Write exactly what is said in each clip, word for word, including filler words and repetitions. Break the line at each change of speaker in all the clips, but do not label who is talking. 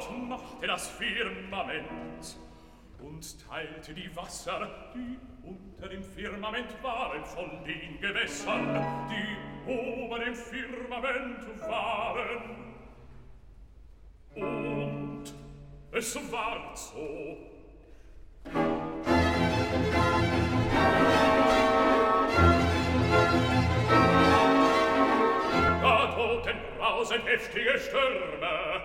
Gott machte das Firmament und teilte die Wasser, die unter dem Firmament waren, von den Gewässern, die ober dem Firmament waren. Und es ward so. Da drohten brausen heftige Stürme.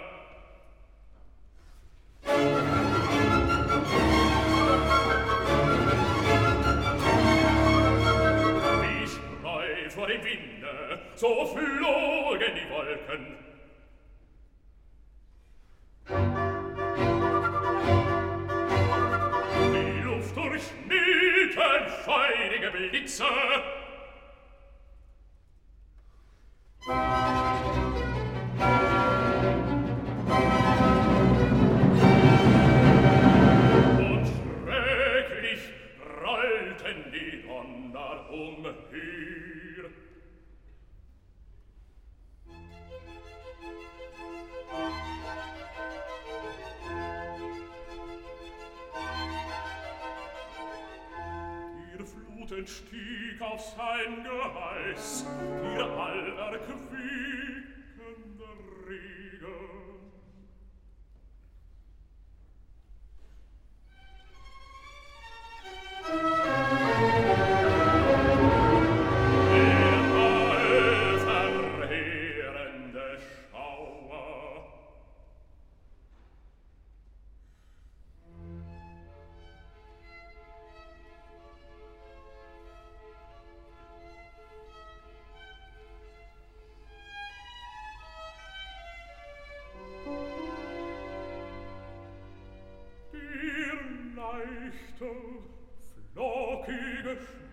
Wie Spreu vor dem Winde, so flogen die Wolken. Die Luft durchschnitten feurige Blitze. Und schrecklich rollten die Donner umher. Die Fluten stieg auf sein Geheiß, ihr aller quickender Regen. Der allverheerende Schauer. Der leichte, flockige